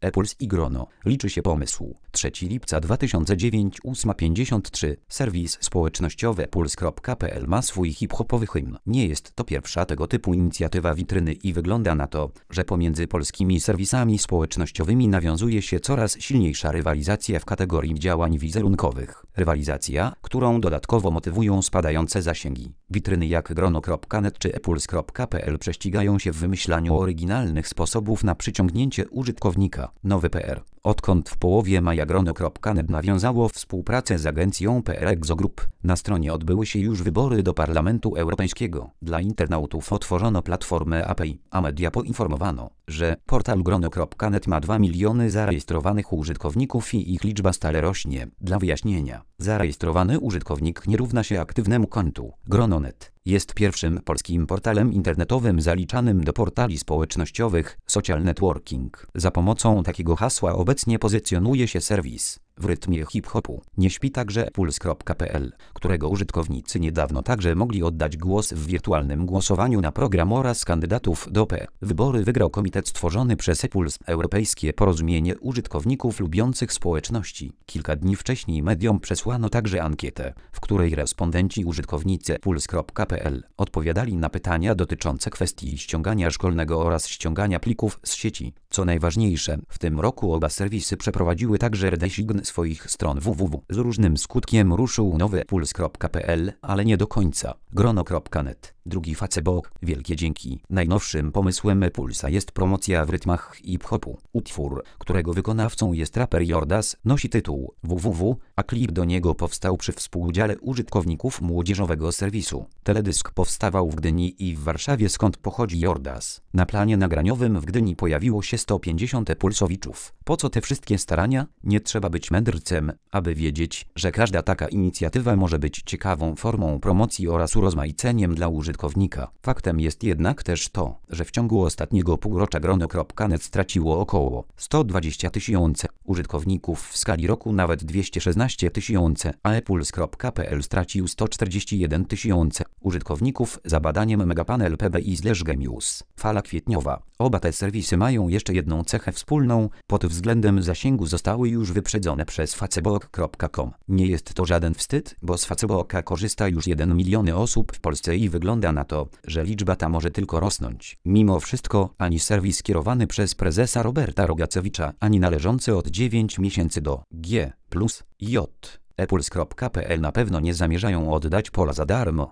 ePuls i Grono. Liczy się pomysł. 3 lipca 2009 8:53. Serwis społecznościowy ePuls.pl ma swój hip-hopowy hymn. Nie jest to pierwsza tego typu inicjatywa witryny i wygląda na to, że pomiędzy polskimi serwisami społecznościowymi nawiązuje się coraz silniejsza rywalizacja w kategorii działań wizerunkowych. Rywalizacja, którą dodatkowo motywują spadające zasięgi. Witryny jak Grono.net czy ePuls.pl prześcigają się w wymyślaniu oryginalnych sposobów na przyciągnięcie użytkownika. Nowy PR. Odkąd w połowie maja Grono.net nawiązało współpracę z agencją PR Exogroup, na stronie odbyły się już wybory do Parlamentu Europejskiego. Dla internautów otworzono platformę API, a media poinformowano, że portal Grono.net ma 2 miliony zarejestrowanych użytkowników i ich liczba stale rośnie. Dla wyjaśnienia, zarejestrowany użytkownik nie równa się aktywnemu kontu. Grono.net jest pierwszym polskim portalem internetowym zaliczanym do portali społecznościowych social networking. Za pomocą takiego hasła obecnie pozycjonuje się serwis. W rytmie hip-hopu nie śpi także ePuls.pl, którego użytkownicy niedawno także mogli oddać głos w wirtualnym głosowaniu na program oraz kandydatów do PR. Wybory wygrał komitet stworzony przez ePuls, Europejskie Porozumienie Użytkowników Lubiących Społeczności. Kilka dni wcześniej mediom przesłano także ankietę, w której respondenci użytkownicy ePuls.pl odpowiadali na pytania dotyczące kwestii ściągania szkolnego oraz ściągania plików z sieci. Co najważniejsze, w tym roku oba serwisy przeprowadziły także redesign swoich stron www. Z różnym skutkiem ruszył nowy ePuls.pl, ale nie do końca. Grono.net. Drugi Facebook. Wielkie dzięki. Najnowszym pomysłem ePulsa jest promocja w rytmach hip-hopu. Utwór, którego wykonawcą jest raper Jordas, nosi tytuł www, a klip do niego powstał przy współudziale użytkowników młodzieżowego serwisu. Teledysk powstawał w Gdyni i w Warszawie, skąd pochodzi Jordas. Na planie nagraniowym w Gdyni pojawiło się 150 ePulsowiczów. Po co te wszystkie starania? Nie trzeba być mędrcem, aby wiedzieć, że każda taka inicjatywa może być ciekawą formą promocji oraz urozmaiceniem dla użytkownika. Faktem jest jednak też to, że w ciągu ostatniego półrocza Grono.net straciło około 120 tysięcy użytkowników, w skali roku nawet 216 tysięcy, a ePuls.pl stracił 141 tysięcy użytkowników za badaniem Megapanel PBI/Gemius. Fala kwietniowa. Oba te serwisy mają jeszcze jedną cechę wspólną, pod względem zasięgu zostały już wyprzedzone przez Facebook.com. Nie jest to żaden wstyd, bo z Facebooka korzysta już 1 milion osób w Polsce i wygląda na to, że liczba ta może tylko rosnąć. Mimo wszystko, ani serwis kierowany przez prezesa Roberta Rogacewicza, ani należący od 9 miesięcy do G+J ePuls.pl na pewno nie zamierzają oddać pola za darmo.